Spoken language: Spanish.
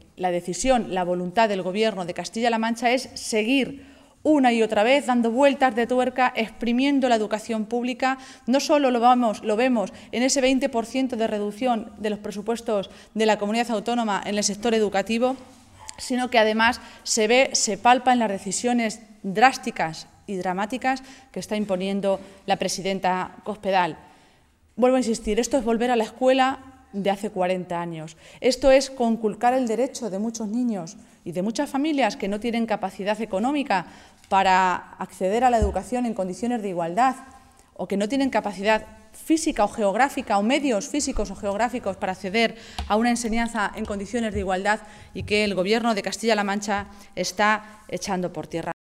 la decisión, la voluntad del Gobierno de Castilla-La Mancha es seguir una y otra vez dando vueltas de tuerca, exprimiendo la educación pública. No solo lo vemos en ese 20% de reducción de los presupuestos de la comunidad autónoma en el sector educativo, sino que además se palpa en las decisiones drásticas y dramáticas que está imponiendo la presidenta Cospedal. Vuelvo a insistir, esto es volver a la escuela de hace 40 años. Esto es conculcar el derecho de muchos niños y de muchas familias que no tienen capacidad económica para acceder a la educación en condiciones de igualdad o que no tienen capacidad física o geográfica o medios físicos o geográficos para acceder a una enseñanza en condiciones de igualdad y que el Gobierno de Castilla-La Mancha está echando por tierra.